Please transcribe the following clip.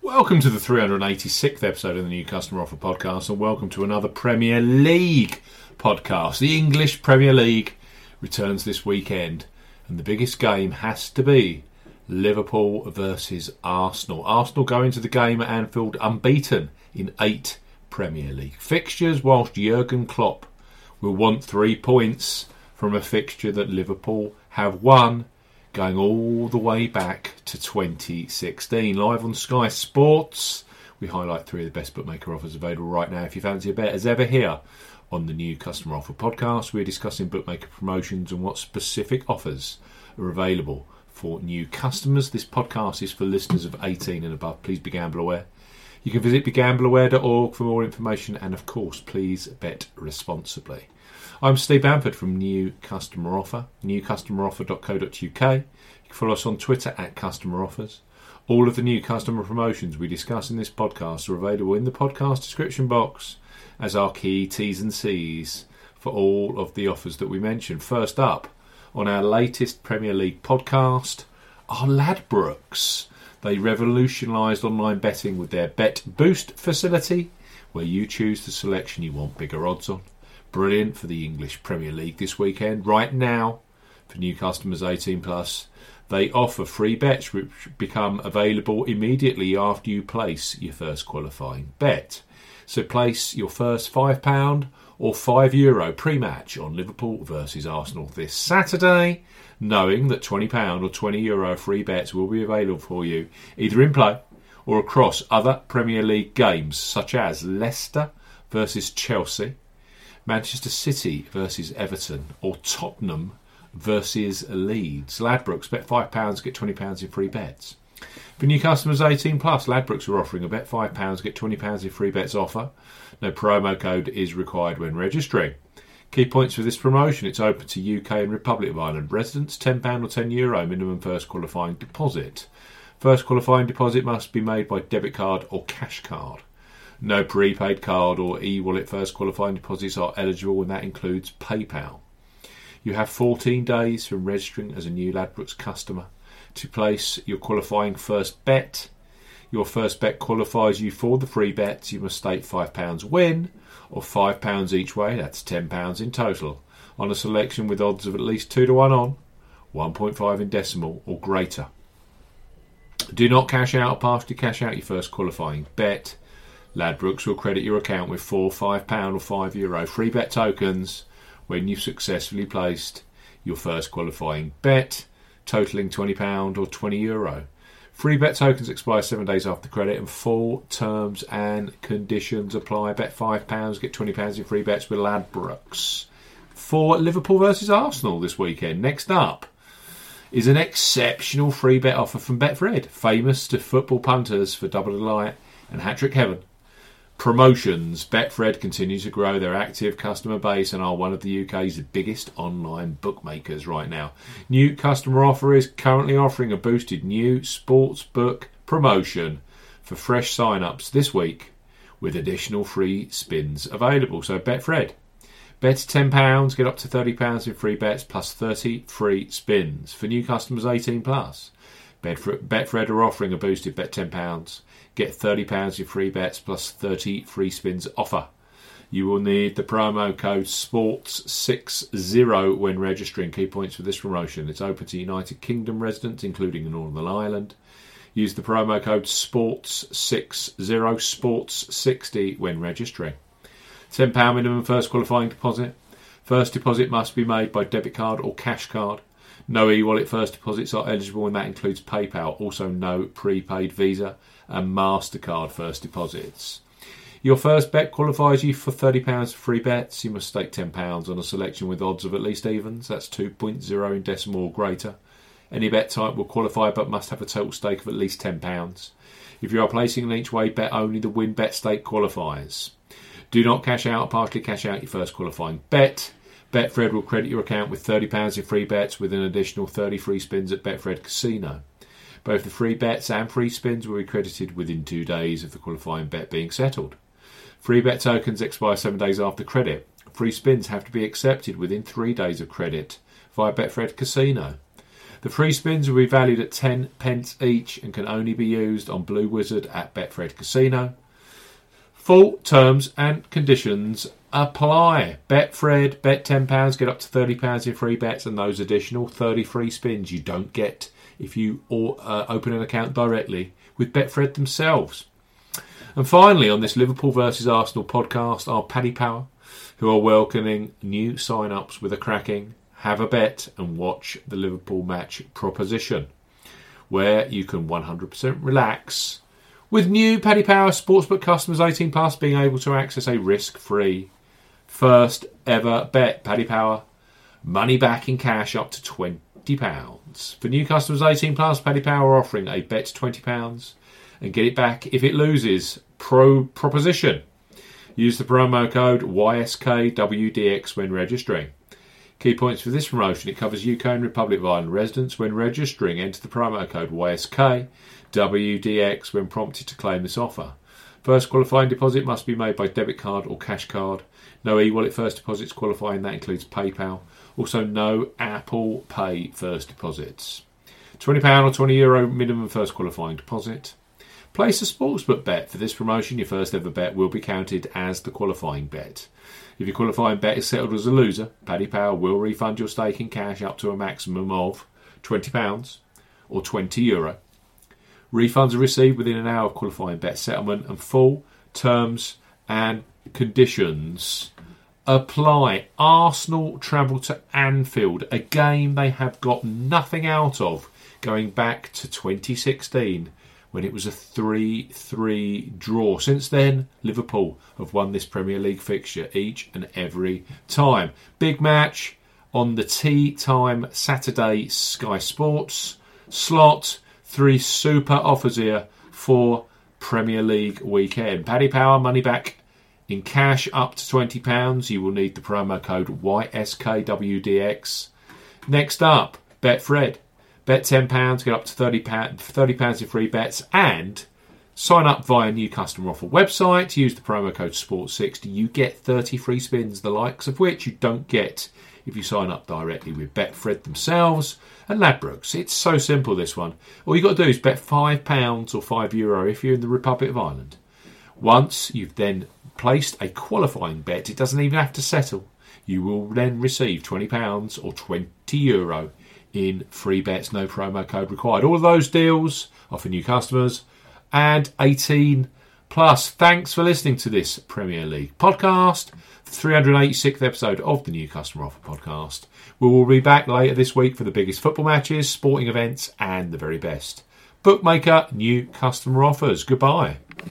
Welcome to the 386th episode of the New Customer Offer Podcast, and welcome to another Premier League podcast. The English Premier League returns this weekend, and the biggest game has to be Liverpool versus Arsenal. Arsenal go into the game at Anfield unbeaten in 8 Premier League fixtures, whilst Jurgen Klopp will want 3 points from a fixture that Liverpool have won, going all the way back to 2016. Live on Sky Sports, we highlight 3 of the best bookmaker offers available right now. If you fancy a bet, as ever here on the New Customer Offer Podcast, we're discussing bookmaker promotions and what specific offers are available for new customers. This podcast is for listeners of 18 and above. Please be gamble aware. You can visit begambleaware.org for more information, and of course, please bet responsibly. I'm Steve Bamford from New Customer Offer, newcustomeroffer.co.uk. You can follow us on Twitter at Customer Offers. All of the new customer promotions we discuss in this podcast are available in the podcast description box as our key T's and C's for all of the offers that we mentioned. First up, on our latest Premier League podcast, are Ladbrokes. They revolutionised online betting with their Bet Boost facility, where you choose the selection you want bigger odds on. Brilliant for the English Premier League this weekend. Right now, for new customers 18+, they offer free bets which become available immediately after you place your first qualifying bet. So place your first £5 or €5 pre-match on Liverpool versus Arsenal this Saturday, knowing that £20 or €20 free bets will be available for you either in play or across other Premier League games such as Leicester versus Chelsea, Manchester City versus Everton, or Tottenham versus Leeds. Ladbrokes, bet £5, get £20 in free bets. For new customers 18+, Ladbrokes are offering a bet £5, get £20 in free bets offer. No promo code is required when registering. Key points for this promotion: it's open to UK and Republic of Ireland residents, £10 or €10 minimum first qualifying deposit. First qualifying deposit must be made by debit card or cash card. No prepaid card or e-wallet first qualifying deposits are eligible, and that includes PayPal. You have 14 days from registering as a new Ladbrokes customer to place your qualifying first bet. Your first bet qualifies you for the free bets. You must stake £5 win or £5 each way, that's £10 in total, on a selection with odds of at least 2 to 1 on, 1.5 in decimal or greater. Do not cash out or partially cash out your first qualifying bet. Ladbrokes will credit your account with £4, £5 or €5 free bet tokens when you've successfully placed your first qualifying bet, totalling £20 or €20. Free bet tokens expire 7 days after credit, and full terms and conditions apply. Bet £5, get £20 in free bets with Ladbrokes for Liverpool versus Arsenal this weekend. Next up is an exceptional free bet offer from Betfred, famous to football punters for double delight and hat-trick heaven. Promotions. Betfred continues to grow their active customer base and are one of the UK's biggest online bookmakers right now. New customer offer is currently offering a boosted new sportsbook promotion for fresh sign-ups this week with additional free spins available. So Betfred. Bet £10, get up to £30 in free bets plus 30 free spins. For new customers 18+, Betfred are offering a boosted bet £10. Get £30 in free bets plus 30 free spins offer. You will need the promo code SPORTS60 when registering. Key points for this promotion: it's open to United Kingdom residents, including Northern Ireland. Use the promo code SPORTS60, SPORTS60 when registering. £10 minimum first qualifying deposit. First deposit must be made by debit card or cash card. No e-wallet first deposits are eligible, and that includes PayPal. Also no prepaid Visa and MasterCard first deposits. Your first bet qualifies you for £30 free bets. You must stake £10 on a selection with odds of at least evens. That's 2.0 in decimal or greater. Any bet type will qualify but must have a total stake of at least £10. If you are placing an each way bet, only the win bet stake qualifies. Do not cash out or partly cash out your first qualifying bet. Betfred will credit your account with £30 in free bets with an additional 30 free spins at Betfred Casino. Both the free bets and free spins will be credited within 2 days of the qualifying bet being settled. Free bet tokens expire 7 days after credit. Free spins have to be accepted within 3 days of credit via Betfred Casino. The free spins will be valued at 10 pence each and can only be used on Blue Wizard at Betfred Casino. Full terms and conditions apply. Betfred, bet £10, get up to £30 in free bets, and those additional 30 free spins you don't get if you open an account directly with Betfred themselves. And finally, on this Liverpool versus Arsenal podcast, are Paddy Power, who are welcoming new sign-ups with a cracking have a bet and watch the Liverpool match proposition, where you can 100% relax with new Paddy Power Sportsbook customers 18 plus being able to access a risk-free first ever bet. Paddy Power, money back in cash up to £20. For new customers 18 plus, Paddy Power are offering a bet £20 and get it back if it loses proposition. Use the promo code YSKWDX when registering. Key points for this promotion: it covers UK and Republic of Ireland residents. When registering, enter the promo code YSKWDX when prompted to claim this offer. First qualifying deposit must be made by debit card or cash card. No e-wallet first deposits qualifying, that includes PayPal. Also no Apple Pay first deposits. £20 or €20 minimum first qualifying deposit. Place a sportsbook bet. For this promotion, your first ever bet will be counted as the qualifying bet. If your qualifying bet is settled as a loser, Paddy Power will refund your stake in cash up to a maximum of £20 or €20. Refunds are received within an hour of qualifying bet settlement, and full terms and conditions apply. Arsenal travel to Anfield, a game they have got nothing out of going back to 2016. When it was a 3-3 draw. Since then, Liverpool have won this Premier League fixture each and every time. Big match on the tea time Saturday Sky Sports slot. 3 super offers here for Premier League weekend. Paddy Power, money back in cash up to £20. You will need the promo code YSKWDX. Next up, Betfred. Bet £10, get up to £30 in free bets, and sign up via new customer offer website. Use the promo code SPORT60. You get 30 free spins, the likes of which you don't get if you sign up directly with Betfred themselves and Ladbrokes. It's so simple, this one. All you've got to do is bet £5 or €5 if you're in the Republic of Ireland. Once you've then placed a qualifying bet, it doesn't even have to settle. You will then receive £20 or €20 in free bets, no promo code required. All of those deals are for new customers and 18 plus. Thanks for listening to this Premier League podcast, the 386th episode of the New Customer Offer podcast. We will be back later this week for the biggest football matches, sporting events, and the very best bookmaker new customer offers. Goodbye.